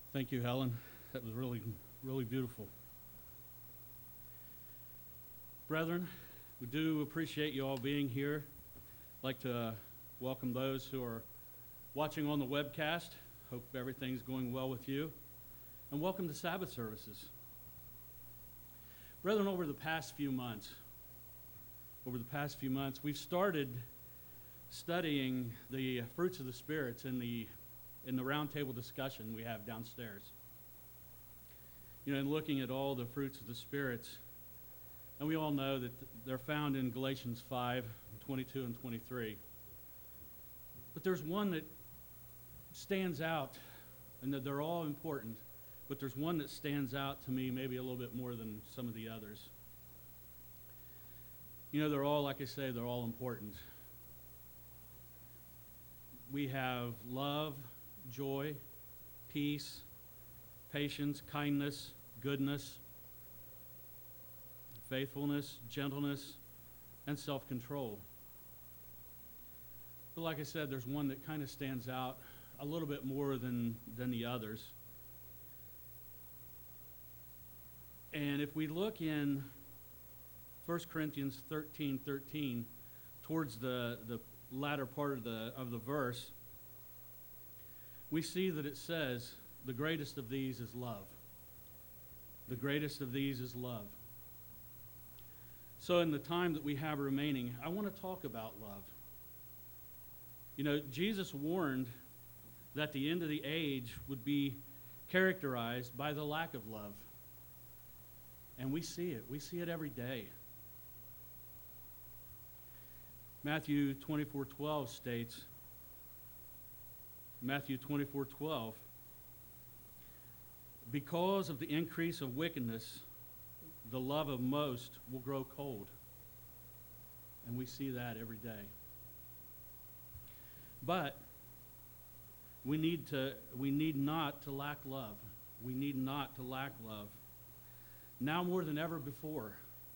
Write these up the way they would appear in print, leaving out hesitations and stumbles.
Thank you, Helen. That was really, really beautiful. Brethren, we do appreciate you all being here. I'd like to welcome those who are watching on the webcast. Hope everything's going well with you. And welcome to Sabbath services. Brethren, over the past few months, we've started studying the fruits of the spirits in the roundtable discussion we have downstairs. And looking at all the fruits of the spirits, and we all know that they're found in Galatians 5, 22 and 23. But there's one that stands out, and that they're all important, but there's one that stands out to me maybe a little bit more than some of the others. They're all, like I say, they're all important. We have love, joy, peace, patience, kindness, goodness, faithfulness, gentleness, and self-control. But like I said, there's one that kind of stands out a little bit more than the others. And if we look in 1 Corinthians 13:13, towards the latter part of the verse, we see that it says, the greatest of these is love. The greatest of these is love. So in the time that we have remaining, I want to talk about love. Jesus warned that the end of the age would be characterized by the lack of love. And we see it. We see it every day. Matthew 24:12 states, Matthew 24:12, because of the increase of wickedness, the love of most will grow cold. And we see that every day. But we need not to lack love. We need not to lack love. Now more than ever before,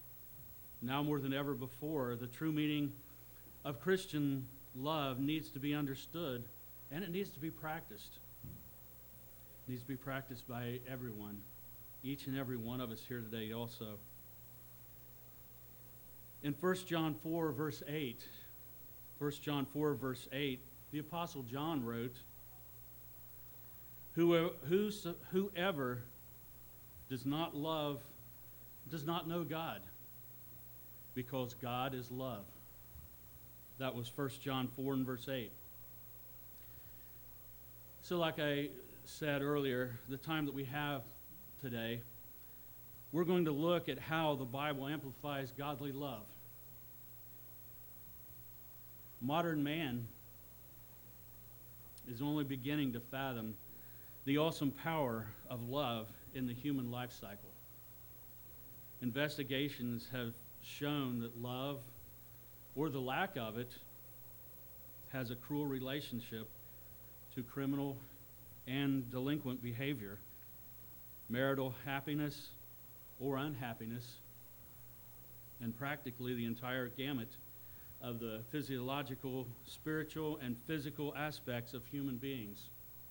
the true meaning of Christian love needs to be understood, and it needs to be practiced. It needs to be practiced by everyone, each and every one of us here today also. In 1 John 4, verse 8, the Apostle John wrote, whoever does not love does not know God, because God is love. That was 1 John 4 and verse 8. So like I said earlier, the time that we have today, we're going to look at how the Bible amplifies godly love. Modern man is only beginning to fathom the awesome power of love in the human life cycle. Investigations have shown that love, or the lack of it, has a cruel relationship to criminal and delinquent behavior, marital happiness or unhappiness, and practically the entire gamut of the physiological, spiritual, and physical aspects of human beings.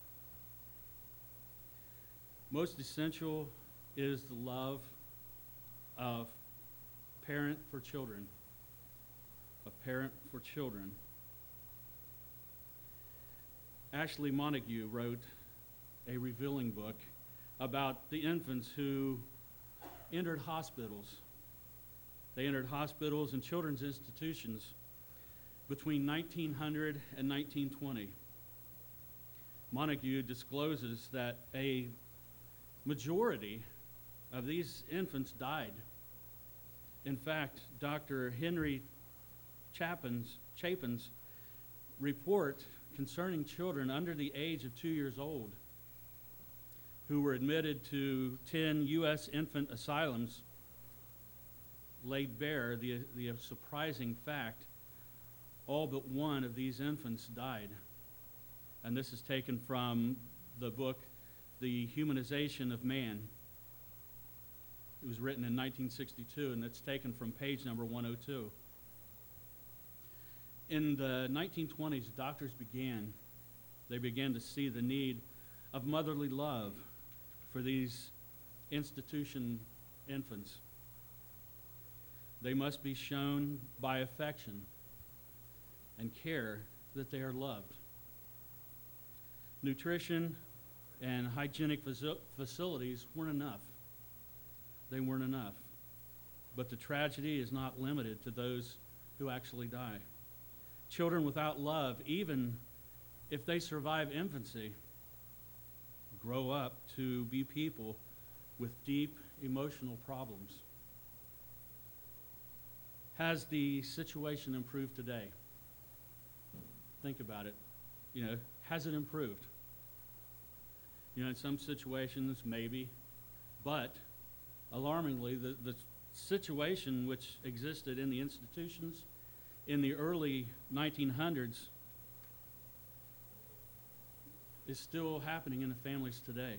Most essential is the love of parent for children. Ashley Montague wrote a revealing book about the infants who entered hospitals. They entered hospitals and children's institutions between 1900 and 1920. Montague discloses that a majority of these infants died. In fact, Dr. Henry Chapin's report concerning children under the age of 2 years old who were admitted to 10 U.S. infant asylums laid bare the surprising fact all but one of these infants died. And this is taken from the book, The Humanization of Man. It was written in 1962, and it's taken from page number 102. In the 1920s, doctors began to see the need of motherly love for these institution infants. They must be shown by affection and care that they are loved. Nutrition and hygienic facilities weren't enough. They weren't enough. But the tragedy is not limited to those who actually die. Children without love, even if they survive infancy, grow up to be people with deep emotional problems. Has the situation improved today? Think about it. Has it improved? In some situations, maybe. But, alarmingly, the situation which existed in the institutions in the early 1900s is still happening in the families today.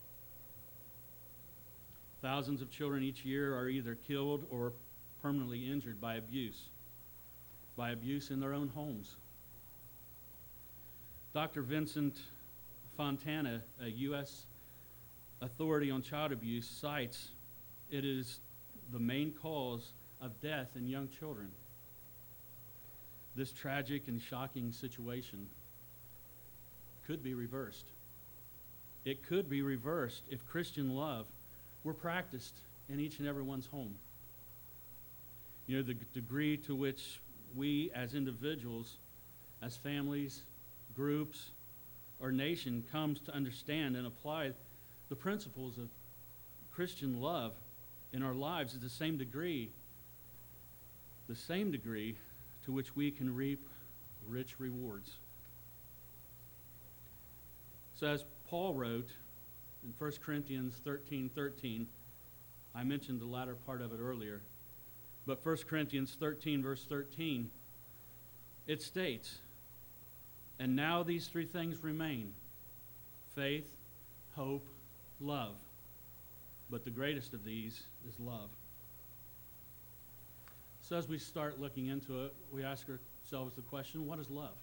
Thousands of children each year are either killed or permanently injured by abuse in their own homes. Dr. Vincent Fontana, a U.S. authority on child abuse, cites it is the main cause of death in young children. This tragic and shocking situation could be reversed. It could be reversed if Christian love were practiced in each and everyone's home. The degree to which we as individuals, as families, groups, or nation comes to understand and apply the principles of Christian love in our lives is the same degree to which we can reap rich rewards. So as Paul wrote in 1 Corinthians 13:13, I mentioned the latter part of it earlier, but 1 Corinthians 13, verse 13, it states, "And now these three things remain, faith, hope, love. But the greatest of these is love." So as we start looking into it, we ask ourselves the question, what is love?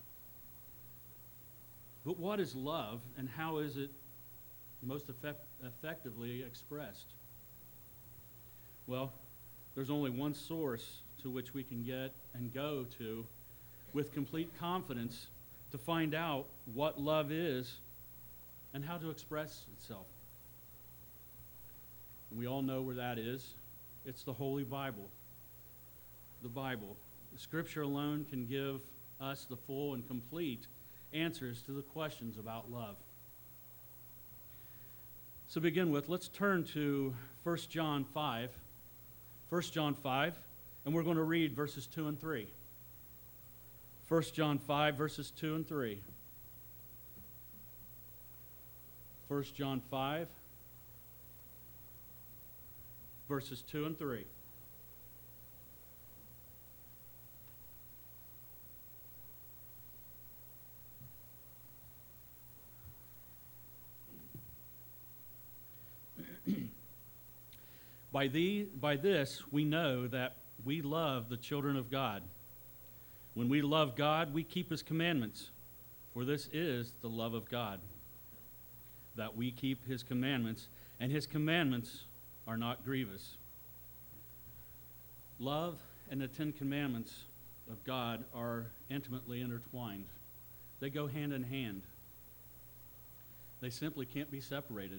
But what is love, and how is it most effectively expressed? Well, there's only one source to which we can get and go to with complete confidence to find out what love is and how to express itself. And we all know where that is. It's the Holy Bible. The Bible. The Scripture alone can give us the full and complete answers to the questions about love. So to begin with, let's turn to 1 John 5. 1 John 5, and we're going to read verses 2 and 3. 1 John 5, verses 2 and 3. 1 John 5, verses 2 and 3. By this we know that we love the children of God. When we love God, we keep His commandments, for this is the love of God, that we keep His commandments, and His commandments are not grievous. Love and the 10 Commandments of God are intimately intertwined. They go hand in hand. They simply can't be separated.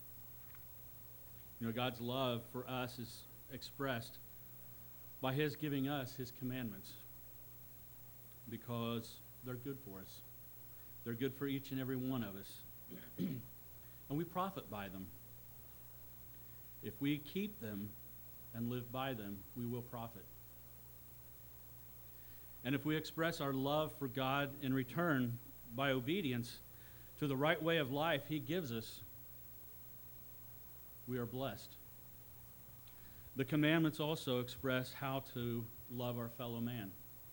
God's love for us is expressed by His giving us His commandments because they're good for us. They're good for each and every one of us. And we profit by them. If we keep them and live by them, we will profit. And if we express our love for God in return by obedience to the right way of life He gives us, we are blessed. The commandments also express how to love our fellow man.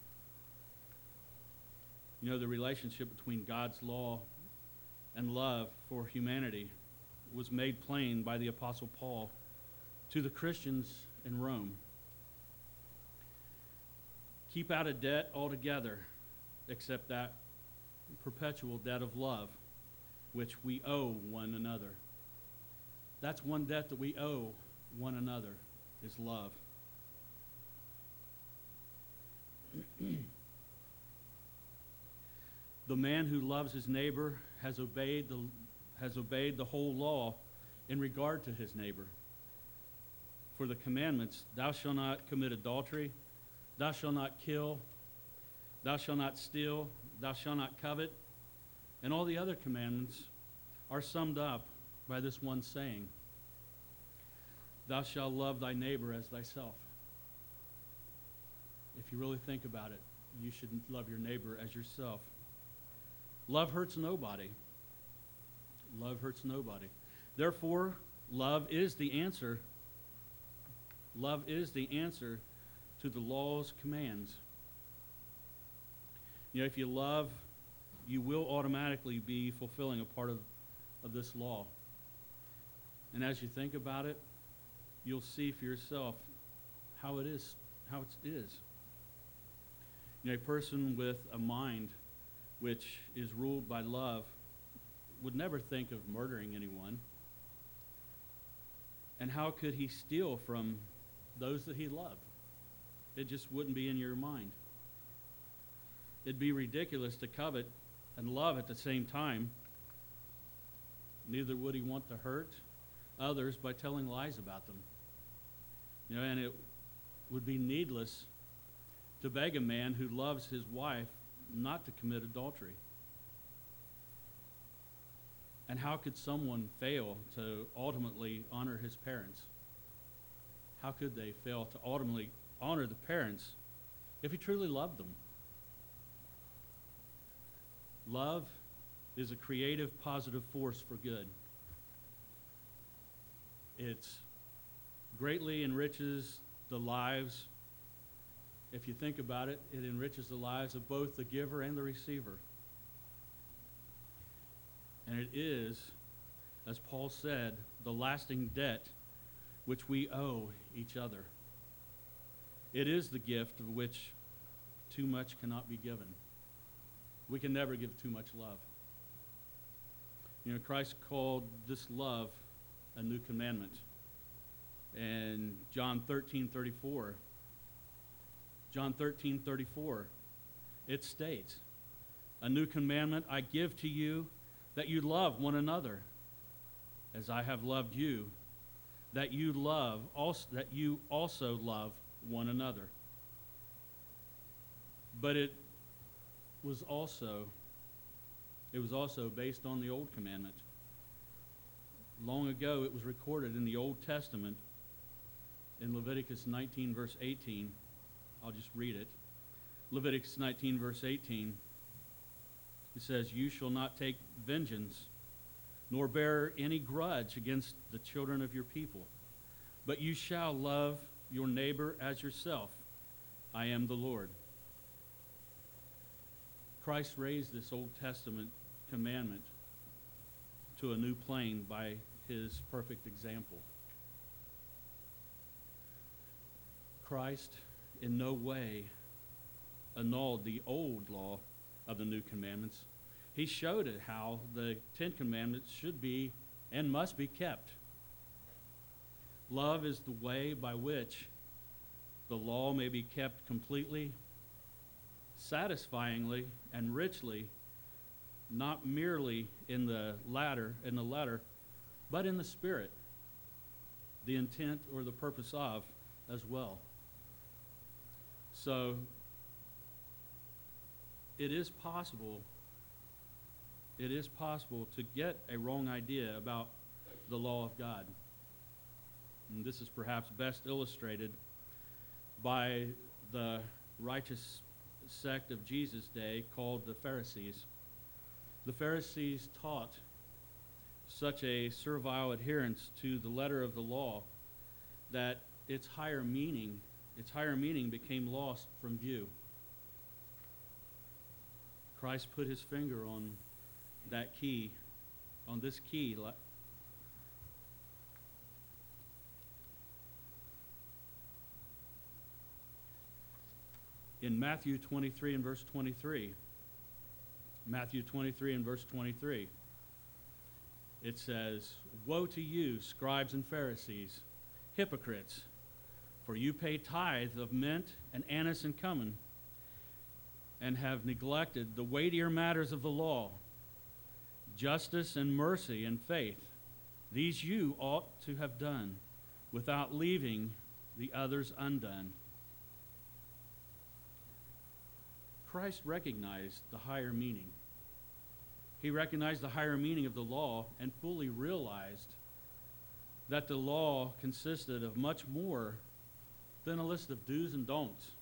The relationship between God's law and love for humanity was made plain by the Apostle Paul to the Christians in Rome. Keep out of debt altogether, except that perpetual debt of love, which we owe one another. That's one debt that we owe one another, is love. The man who loves his neighbor has obeyed the whole law in regard to his neighbor. For the commandments, thou shalt not commit adultery, thou shalt not kill, thou shalt not steal, thou shalt not covet, and all the other commandments are summed up by this one saying, thou shalt love thy neighbor as thyself. If you really think about it, you should love your neighbor as yourself. Love hurts nobody. Love hurts nobody. Therefore, love is the answer. Love is the answer to the law's commands. You know, if you love, you will automatically be fulfilling a part of this law. And as you think about it, you'll see for yourself how it is. You know, a person with a mind which is ruled by love would never think of murdering anyone. And how could he steal from those that he loved? It just wouldn't be in your mind. It'd be ridiculous to covet and love at the same time. Neither would he want to hurt others by telling lies about them. You know, and it would be needless to beg a man who loves his wife not to commit adultery. And how could someone fail to ultimately honor his parents? How could they fail to ultimately honor the parents if he truly loved them? Love is a creative, positive force for good. It greatly enriches the lives. If you think about it, it enriches the lives of both the giver and the receiver. And it is, as Paul said, the lasting debt which we owe each other. It is the gift of which too much cannot be given. We can never give too much love. You know, Christ called this love a new commandment. And John 13:34, it states, a new commandment I give to you, that you love one another as I have loved you, that you also love one another. But it was also based on the old commandment. Long ago it was recorded in the Old Testament in Leviticus 19 verse 18. I'll just read it. Leviticus 19 verse 18. It says, you shall not take vengeance, nor bear any grudge against the children of your people, but you shall love your neighbor as yourself. I am the Lord. Christ raised this Old Testament commandment to a new plane by his perfect example. Christ in no way annulled the old law of the new commandments. He showed it how the 10 Commandments should be and must be kept. Love is the way by which the law may be kept completely, satisfyingly, and richly, not merely in the letter, but in the spirit, the intent or the purpose of as well. So it is possible to get a wrong idea about the law of God. And this is perhaps best illustrated by the righteous sect of Jesus' day called the Pharisees. The Pharisees taught such a servile adherence to the letter of the law that its higher meaning became lost from view. Christ put his finger on that key, on this key. In Matthew 23 and verse 23. Matthew 23 and verse 23. it says, "Woe to you, scribes and Pharisees, hypocrites, for you pay tithe of mint and anise and cumin, and have neglected the weightier matters of the law, justice and mercy and faith. These you ought to have done, without leaving the others undone." Christ recognized the higher meaning. He recognized the higher meaning of the law and fully realized that the law consisted of much more than a list of do's and don'ts.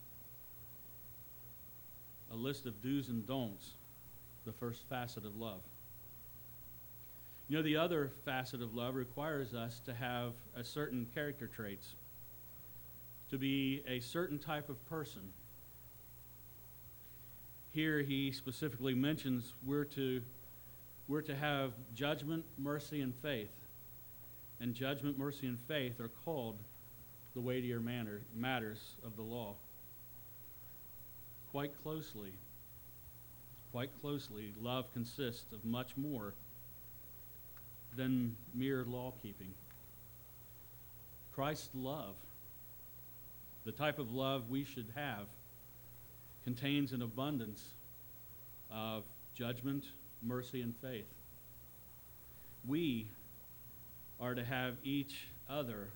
A list of do's and don'ts, the first facet of love. You know, the other facet of love requires us to have a certain character traits, to be a certain type of person. Here he specifically mentions we're to have judgment, mercy, and faith. And judgment, mercy, and faith are called the weightier matters of the law. Quite closely, love consists of much more than mere law keeping. Christ's love, the type of love we should have, contains an abundance of judgment, mercy, and faith. We are to have each other.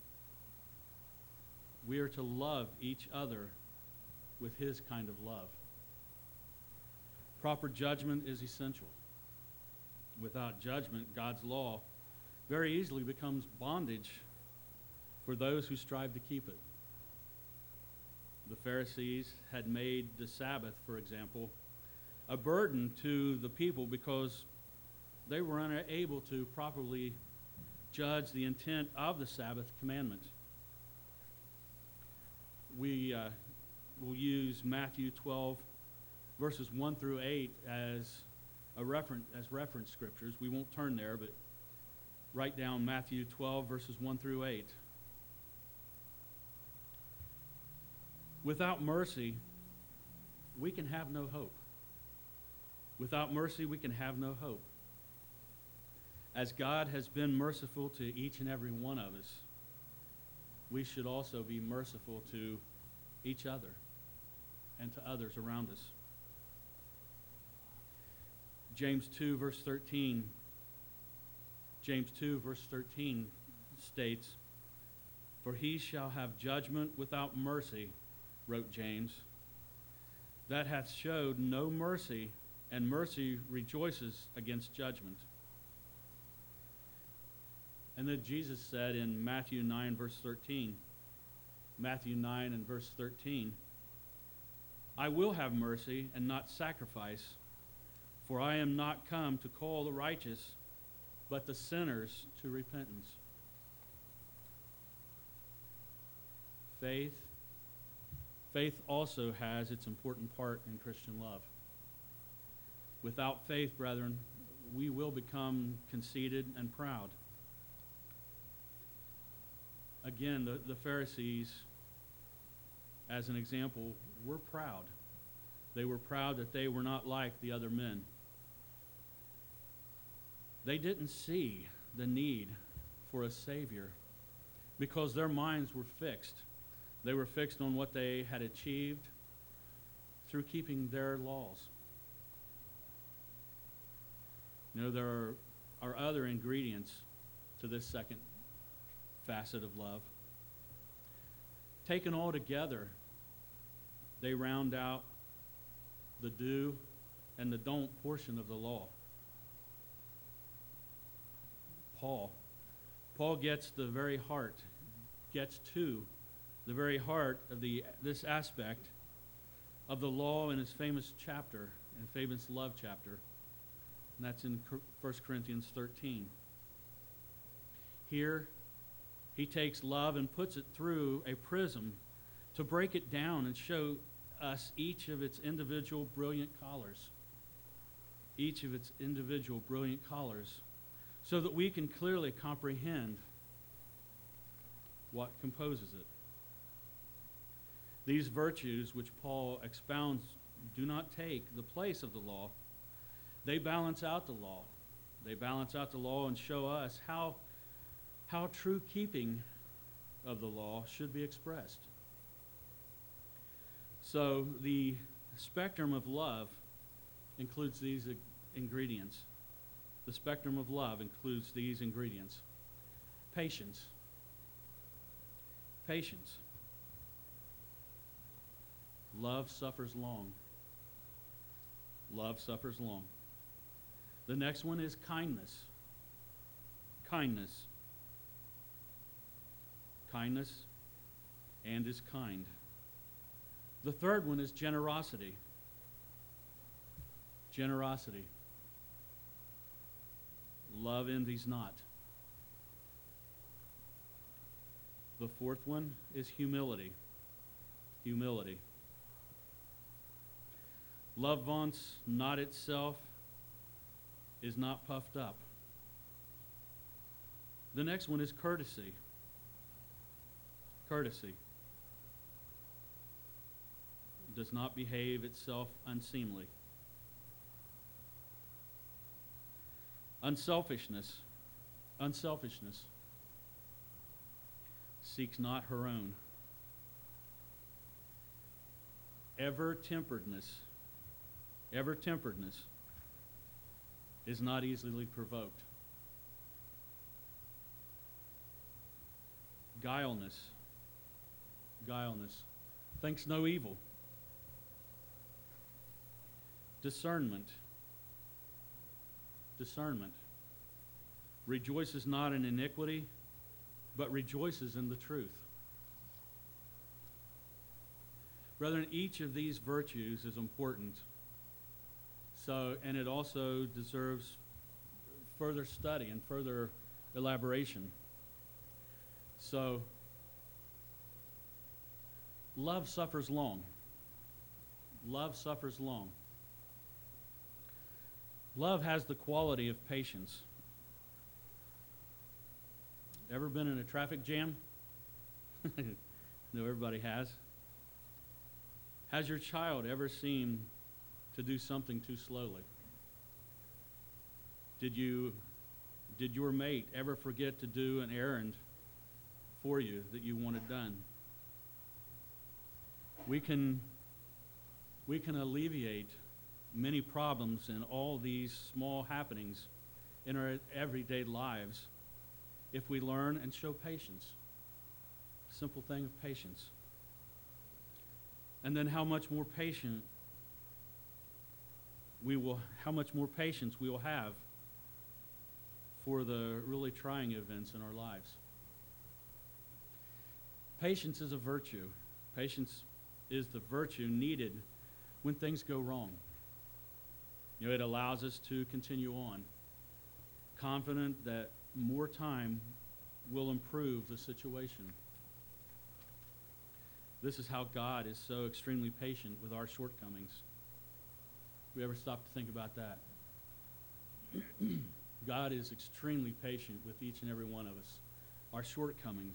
We are to love each other with his kind of love. Proper judgment is essential. Without judgment, God's law very easily becomes bondage for those who strive to keep it. The Pharisees had made the Sabbath, for example, a burden to the people because they were unable to properly judge the intent of the Sabbath commandment. We will use Matthew 12, verses 1 through 8 as reference scriptures. We won't turn there, but write down Matthew 12, verses 1 through 8. Without mercy, we can have no hope. Without mercy, we can have no hope. As God has been merciful to each and every one of us, we should also be merciful to each other and to others around us. James 2, verse 13 states, "For he shall have judgment without mercy," wrote James, "that hath showed no mercy, and mercy rejoices against judgment." And then Jesus said in Matthew 9 and verse 13, "I will have mercy and not sacrifice, for I am not come to call the righteous, but the sinners to repentance." Faith also has its important part in Christian love. Without faith, brethren, we will become conceited and proud. Again, the Pharisees, as an example, were proud. They were proud that they were not like the other men. They didn't see the need for a Savior because their minds were fixed. They were fixed on what they had achieved through keeping their laws. You know, there are other ingredients to this second facet of love. Taken all together, they round out the do and the don't portion of the law. Paul gets to the very heart of this aspect of the law in his famous chapter, and famous love chapter, and that's in 1 Corinthians 13. Here, he takes love and puts it through a prism to break it down and show us each of its individual brilliant colors. So that we can clearly comprehend what composes it. These virtues which Paul expounds do not take the place of the law. They balance out the law. They balance out the law and show us how true keeping of the law should be expressed. So the spectrum of love includes these ingredients. The spectrum of love includes these ingredients. Patience. Patience. Love suffers long. Love suffers long. The next one is kindness. Kindness. Kindness and is kind. The third one is generosity. Generosity. Love envies not. The fourth one is humility. Humility. Love vaunts not itself, is not puffed up. The next one is courtesy. Courtesy. Does not behave itself unseemly. Unselfishness. Unselfishness. Seeks not her own. Ever-temperedness. Ever-temperedness is not easily provoked. Guileless. Guileless. Thinks no evil. Discernment. Discernment. Rejoices not in iniquity, but rejoices in the truth. Brethren, each of these virtues is important. So, and it also deserves further study and further elaboration. So, love suffers long. Love suffers long. Love has the quality of patience. Ever been in a traffic jam? No, everybody has. Has your child ever seemed to do something too slowly? Did your mate ever forget to do an errand for you that you wanted done? We can alleviate many problems in all these small happenings in our everyday lives if we learn and show patience. Simple thing of patience. And then how much more patience we will have for the really trying events in our lives. Patience is a virtue. Patience is the virtue needed when things go wrong. You know, it allows us to continue on, confident that more time will improve the situation. This is how God is so extremely patient with our shortcomings. We ever stop to think about that? God is extremely patient with each and every one of us, our shortcomings.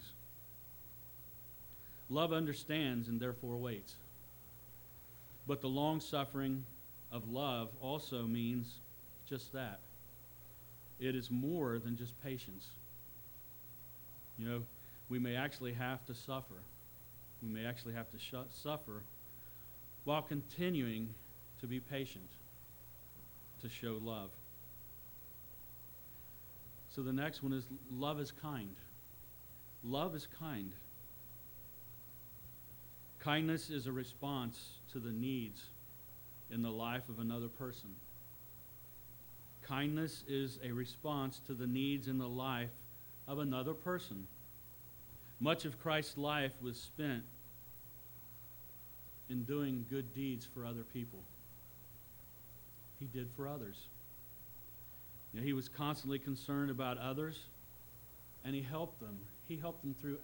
Love understands and therefore waits. But the long suffering of love also means just that. It is more than just patience. You know, we may actually have to suffer. We may actually have to suffer while continuing to be patient, to show love. So the next one is love is kind. Love is kind. Kindness is a response to the needs in the life of another person. Kindness is a response to the needs in the life of another person. Much of Christ's life was spent in doing good deeds for other people. He did for others. You know, he was constantly concerned about others, and he helped them. He helped them through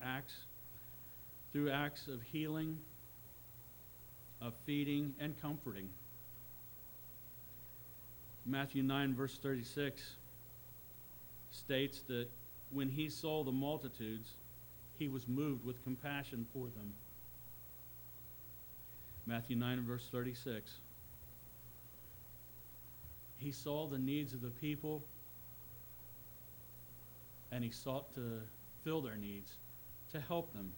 acts of healing, of feeding, and comforting. Matthew 9, verse 36 states that when he saw the multitudes, he was moved with compassion for them. Matthew 9 and verse 36. He saw the needs of the people, and he sought to fill their needs, to help them.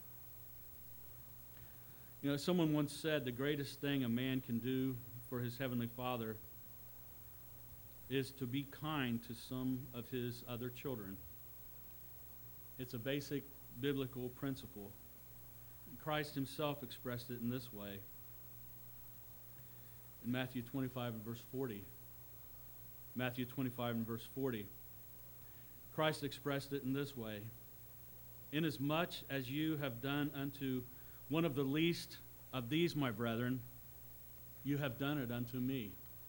You know, someone once said the greatest thing a man can do for his heavenly Father is to be kind to some of his other children. It's a basic biblical principle. Christ himself expressed it in this way. In Matthew 25 and verse 40. Matthew 25 and verse 40. Christ expressed it in this way. Inasmuch as you have done unto one of the least of these, my brethren, you have done it unto me.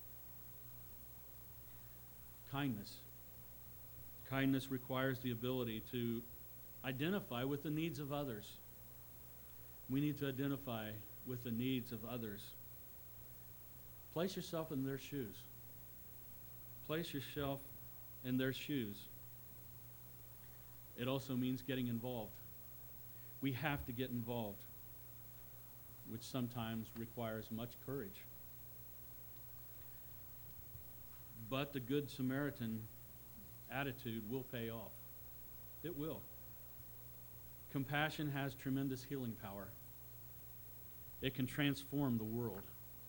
Kindness. Kindness requires the ability to identify with the needs of others. We need to identify with the needs of others. Place yourself in their shoes. Place yourself in their shoes. It also means getting involved. We have to get involved, which sometimes requires much courage. But the Good Samaritan attitude will pay off. It will. Compassion has tremendous healing power. It can transform the world.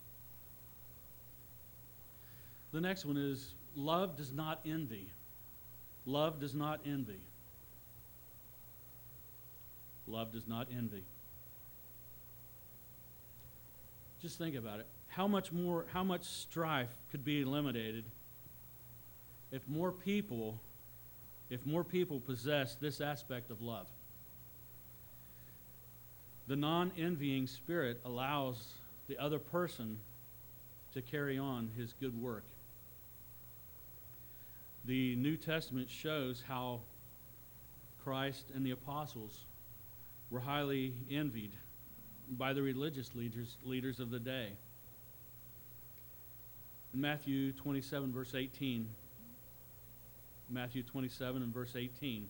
The next one is love does not envy. Love does not envy. Love does not envy. Just think about it. How much strife could be eliminated if more people possess this aspect of love? The non-envying spirit allows the other person to carry on his good work. The New Testament shows how Christ and the apostles were highly envied by the religious leaders of the day. In Matthew 27, verse 18, Matthew 27 and verse 18,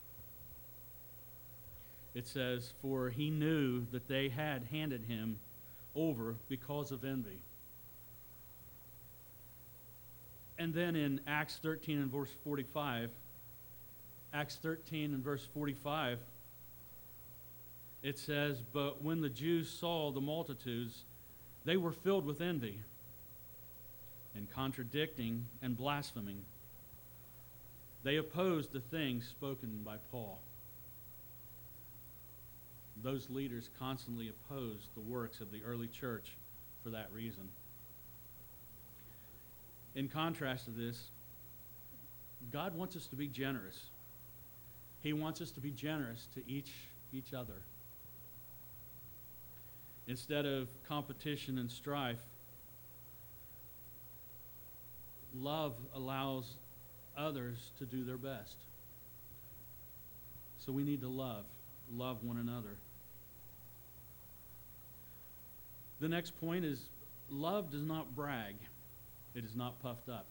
it says, "For he knew that they had handed him over because of envy." And then in Acts 13 and verse 45, Acts 13 and verse 45, it says, "But when the Jews saw the multitudes, they were filled with envy, and contradicting and blaspheming. They opposed the things spoken by Paul." Those leaders constantly opposed the works of the early church for that reason. In contrast to this, God wants us to be generous. He wants us to be generous to each other. Instead of competition and strife, love allows others to do their best. So we need to love one another. The next point is love does not brag. It is not puffed up.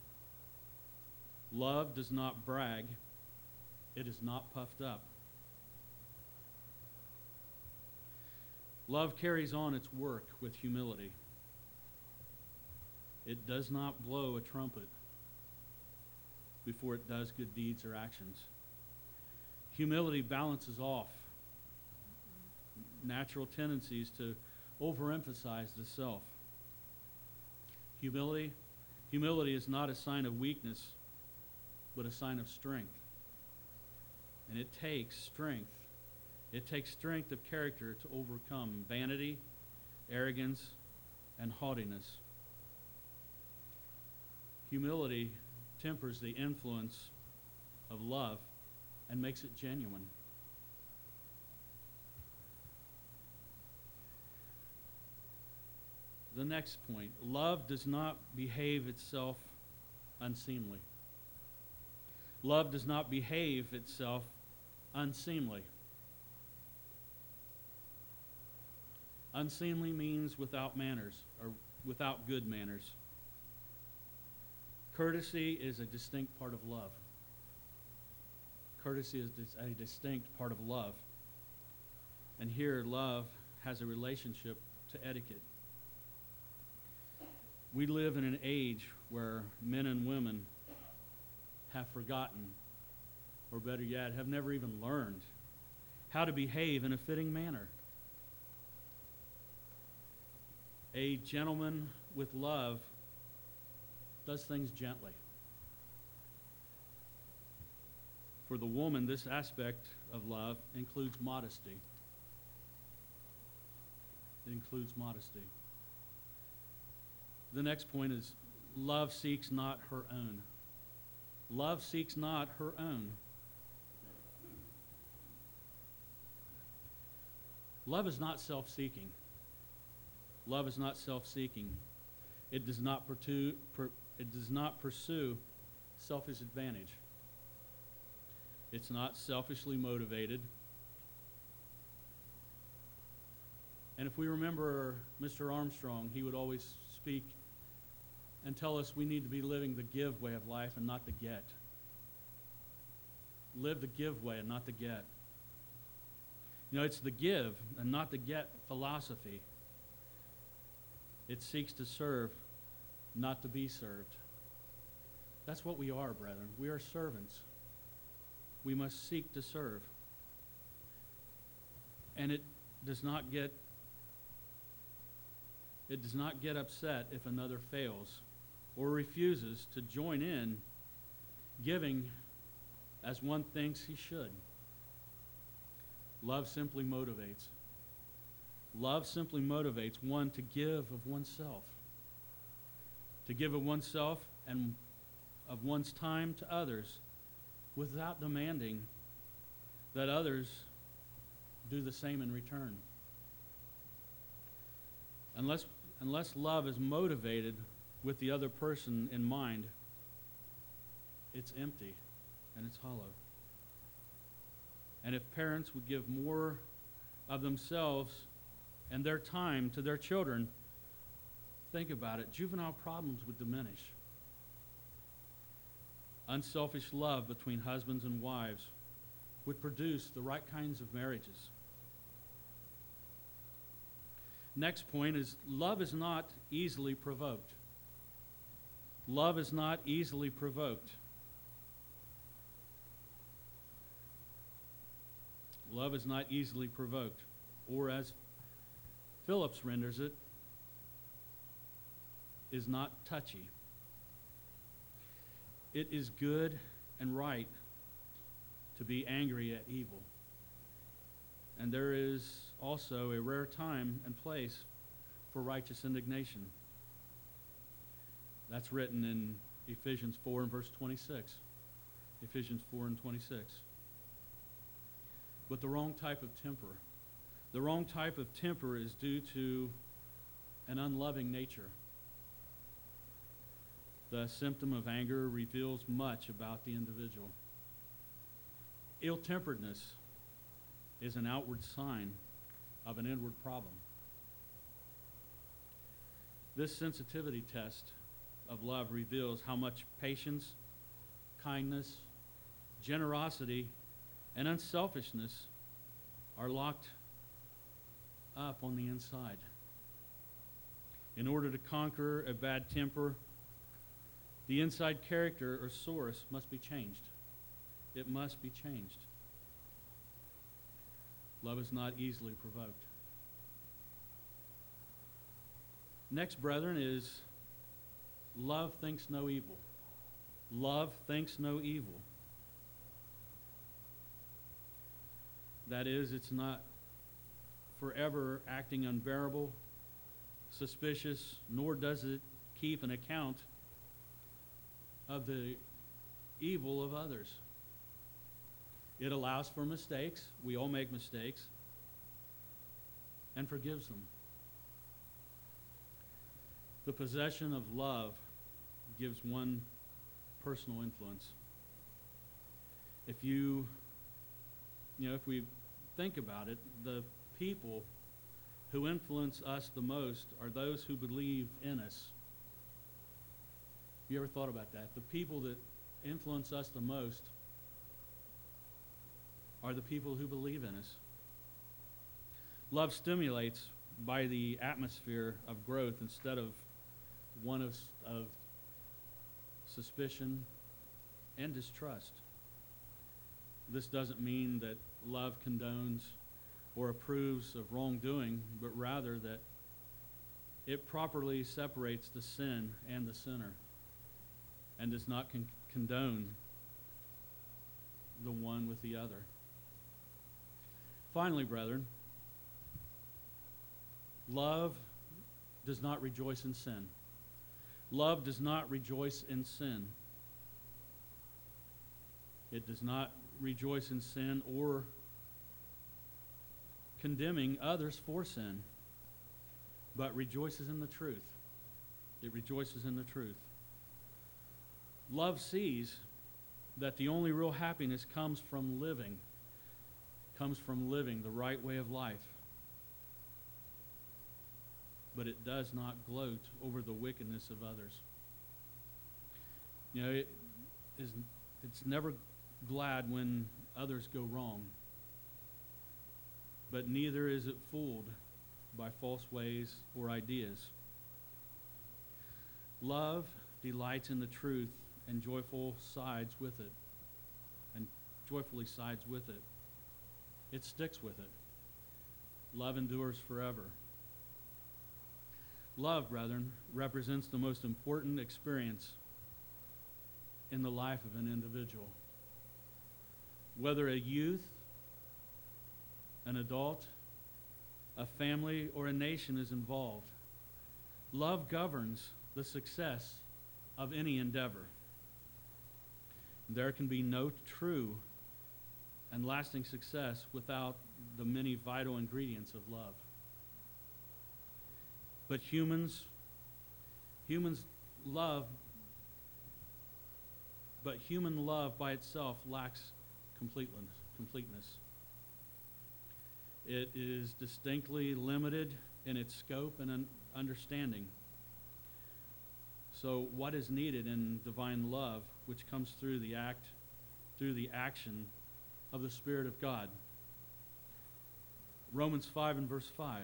Love does not brag. It is not puffed up. Love carries on its work with humility. It does not blow a trumpet before it does good deeds or actions. Humility balances off natural tendencies to overemphasize the self. Humility is not a sign of weakness, but a sign of strength. And it takes strength. It takes strength of character to overcome vanity, arrogance, and haughtiness. Humility tempers the influence of love and makes it genuine. The next point, love does not behave itself unseemly. Love does not behave itself unseemly. Unseemly means without manners or without good manners. Courtesy is a distinct part of love. Courtesy is a distinct part of love. And here, love has a relationship to etiquette. We live in an age where men and women have forgotten or better yet, have never even learned how to behave in a fitting manner. A gentleman with love does things gently. For the woman, this aspect of love includes modesty. It includes modesty. The next point is love seeks not her own. Love seeks not her own. Love is not self-seeking. Love is not self-seeking. It does not pursue selfish advantage. It's not selfishly motivated. And if we remember Mr. Armstrong, he would always speak and tell us we need to be living the give way of life and not the get. Live the give way and not the get. You know, it's the give and not the get philosophy. It seeks to serve, not to be served. That's what we are, brethren. We are servants. We must seek to serve. And it does not get upset if another fails or refuses to join in giving as one thinks he should. Love simply motivates. Love simply motivates one to give of oneself. To give of oneself and of one's time to others without demanding that others do the same in return. Unless love is motivated with the other person in mind, it's empty and it's hollow. And if parents would give more of themselves and their time to their children, think about it, juvenile problems would diminish. Unselfish love between husbands and wives would produce the right kinds of marriages. Next point is love is not easily provoked. Love is not easily provoked. Love is not easily provoked. Or as Phillips renders it, is not touchy. It is good and right to be angry at evil. And there is also a rare time and place for righteous indignation. That's written in Ephesians 4 and verse 26. Ephesians 4 and 26. But the wrong type of temper. The wrong type of temper is due to an unloving nature. The symptom of anger reveals much about the individual. Ill-temperedness is an outward sign of an inward problem. This sensitivity test of love reveals how much patience, kindness, generosity, and unselfishness are locked up on the inside. In order to conquer a bad temper, the inside character or source must be changed. It must be changed. Love is not easily provoked. Next, brethren, is love thinks no evil. Love thinks no evil. That is, it's not forever acting unbearable, suspicious, nor does it keep an account of the evil of others. It allows for mistakes. We all make mistakes. And forgives them. The possession of love gives one personal influence. If we think about it, the people who influence us the most are those who believe in us. You ever thought about that? The people that influence us the most are the people who believe in us. Love stimulates by the atmosphere of growth instead of one of suspicion and distrust. This doesn't mean that love condones or approves of wrongdoing, but rather that it properly separates the sin and the sinner and does not condone the one with the other. Finally, brethren, love does not rejoice in sin. Love does not rejoice in sin. It does not rejoice in sin or condemning others for sin, but rejoices in the truth. It rejoices in the truth. Love sees that the only real happiness comes from living the right way of life. But it does not gloat over the wickedness of others. You know, it's never glad when others go wrong, but neither is it fooled by false ways or ideas. Love delights in the truth and joyfully sides with it. It sticks with it. Love endures forever. Love, brethren, represents the most important experience in the life of an individual. Whether a youth, an adult, a family, or a nation is involved, love governs the success of any endeavor. There can be no true and lasting success without the many vital ingredients of love. But humans love, but human love by itself lacks completeness. It is distinctly limited in its scope and understanding. So what is needed in divine love, which comes through the action of the Spirit of God? Romans 5 and verse 5.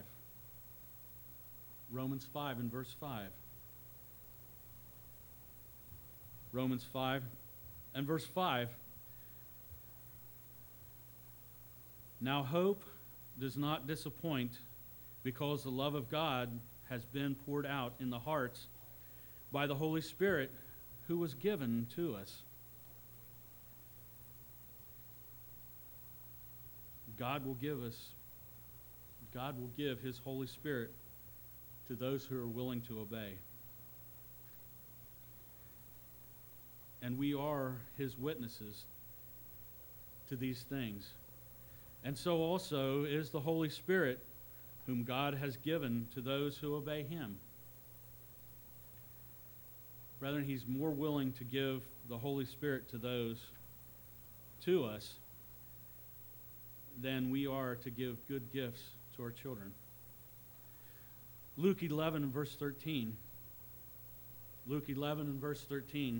Romans 5 and verse 5. Romans 5 and verse 5. Now hope does not disappoint, because the love of God has been poured out in the hearts by the Holy Spirit who was given to us. God will give His Holy Spirit to those who are willing to obey. And we are His witnesses to these things. And so also is the Holy Spirit, whom God has given to those who obey Him. Brethren, He's more willing to give the Holy Spirit to us than we are to give good gifts to our children. Luke 11 and verse 13. Luke 11 and verse 13.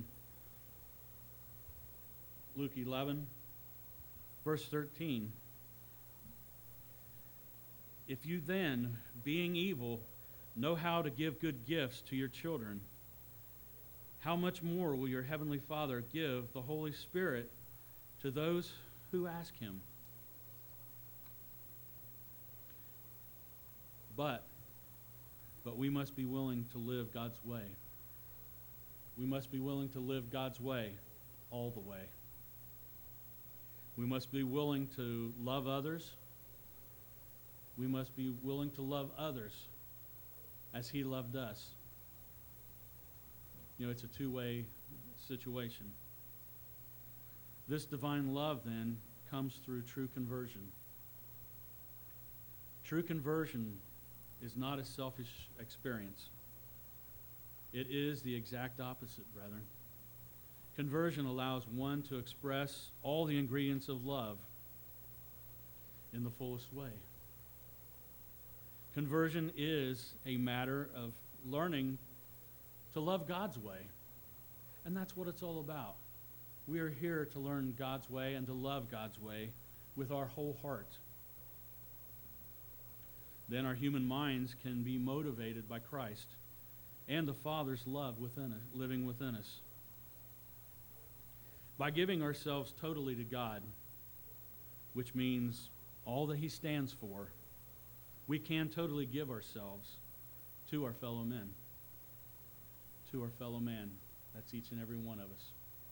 Luke 11, verse 13. If you then, being evil, know how to give good gifts to your children, how much more will your heavenly Father give the Holy Spirit to those who ask Him? But we must be willing to live God's way. We must be willing to live God's way all the way. We must be willing to love others. We must be willing to love others as He loved us. You know, it's a two-way situation. This divine love, then, comes through true conversion. True conversion is not a selfish experience. It is the exact opposite, brethren. Conversion allows one to express all the ingredients of love in the fullest way. Conversion is a matter of learning to love God's way. And that's what it's all about. We are here to learn God's way and to love God's way with our whole heart. Then our human minds can be motivated by Christ and the Father's love within us, living within us. By giving ourselves totally to God, which means all that he stands for, we can totally give ourselves to our fellow men. To our fellow man. That's each and every one of us.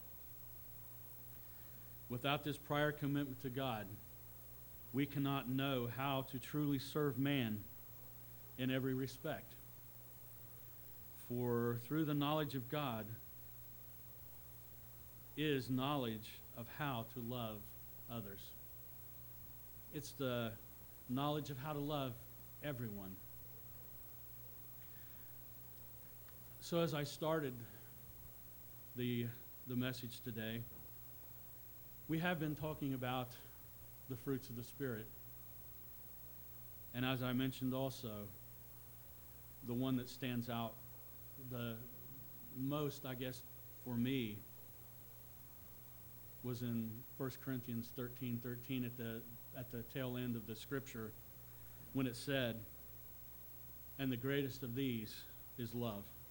Without this prior commitment to God, we cannot know how to truly serve man in every respect. For through the knowledge of God is knowledge of how to love others. It's the knowledge of how to love everyone. So as I started the message today, we have been talking about the fruits of the Spirit. And as I mentioned also, the one that stands out the most, I guess, for me was in 1 Corinthians 13:13 at the tail end of the scripture, when it said, "And the greatest of these is love."